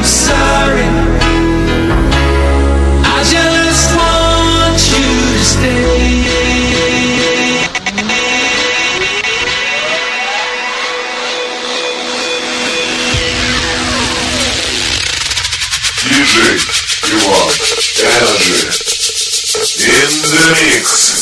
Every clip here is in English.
sorry. I just want you to stay. DJ Ivan Energy in the mix.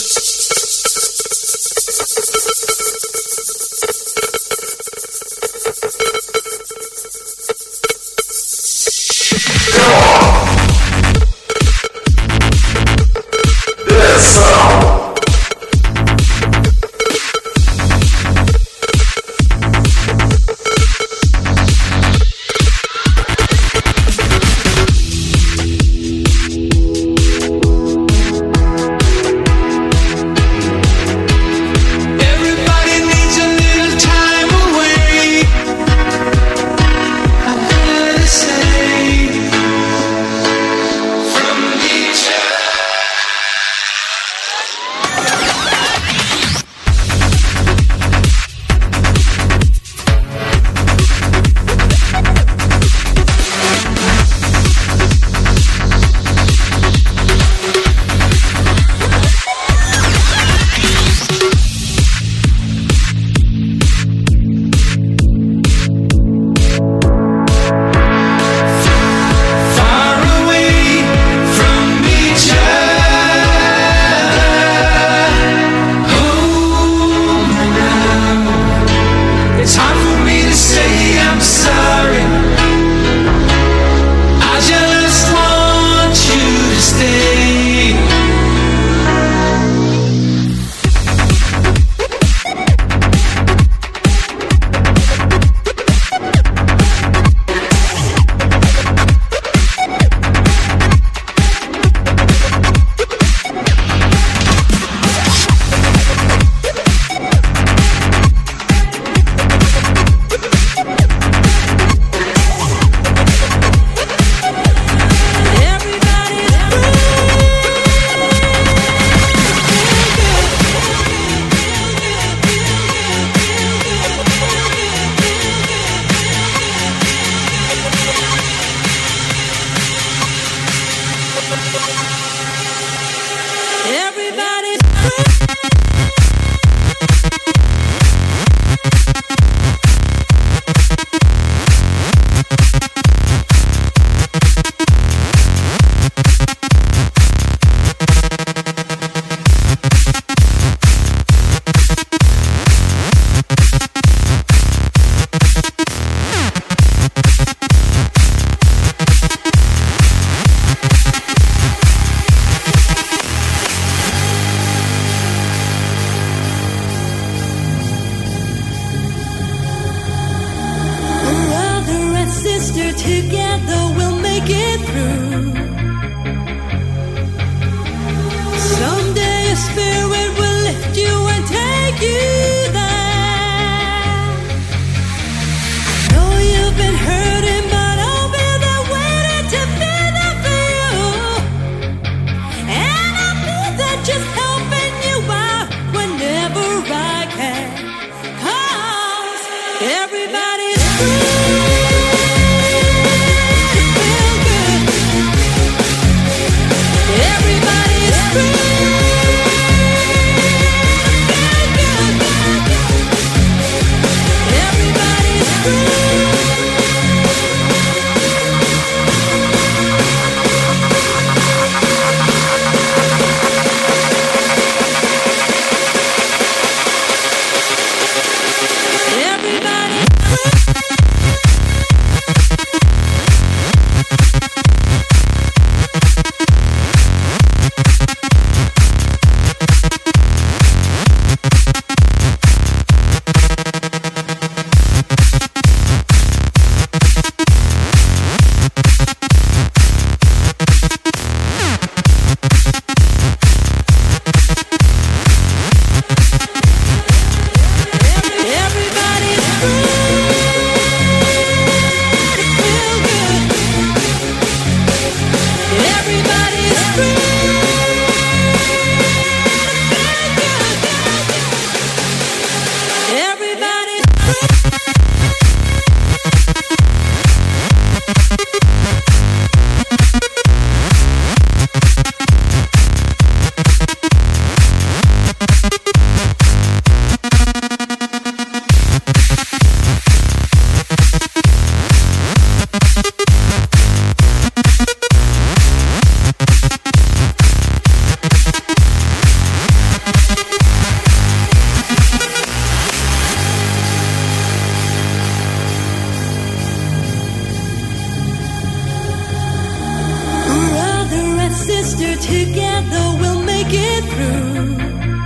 we're together, we'll make it through.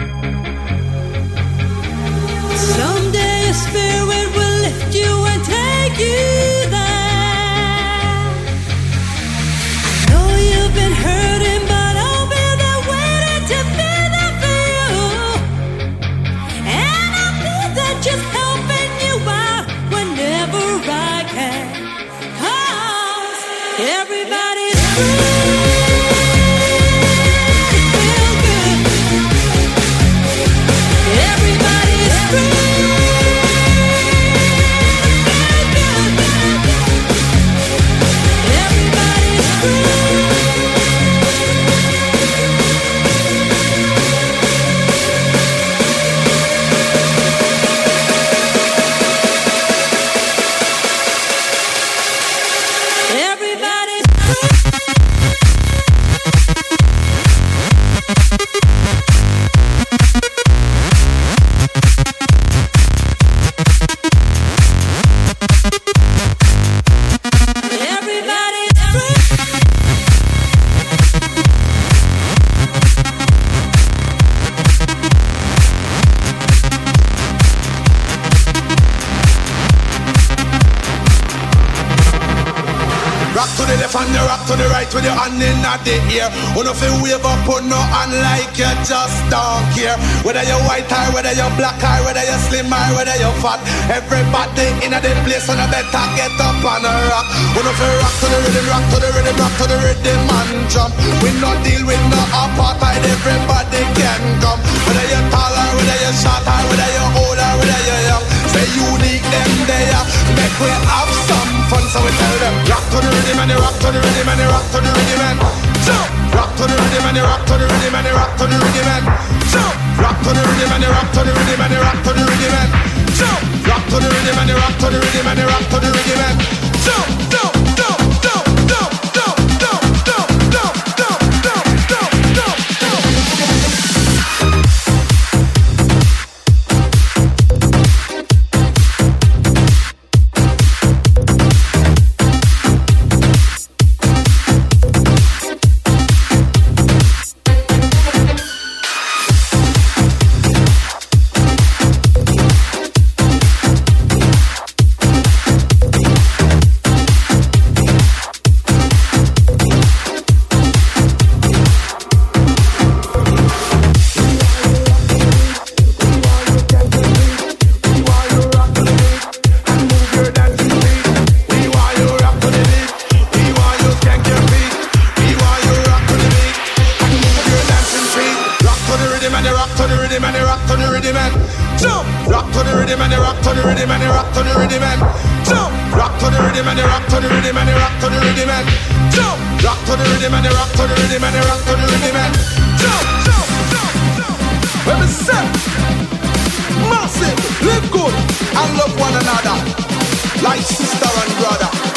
Someday a spirit will lift you and take you there. I know you've been hurting, but I'll be there waiting to be there for you. And I'll be there just helping you out whenever I can. 'Cause everybody's free. To the right with your hand in the ear. Wanna feel wave up, put no hand like you just don't care. Whether you're white or whether you're black or whether you're slim or whether you're fat, everybody in a dead place on a better get up on a rock. Wanna feel rock to the rhythm, rock to the rhythm, rock to the rhythm and jump. We no deal with no apartheid, everybody can come. Whether you're tall or whether you're short or whether you're old or whether you're young, say unique them there. Make we have some fun, so we tell them rock to the rhythm and rock to the rhythm and rock to the rhythm and jump. Rock to the rhythm and rock to the rhythm and rock to the rhythm and jump. Rock to the rhythm and rock to the rhythm and rock to the rhythm and jump. Rock to the rhythm and rock to the rhythm and rock to the rhythm and jump, jump, jump, jump, jump, jump, jump, jump, jump, jump, jump, jump, jump, jump. Massive, live good, and love one another, like sister and brother.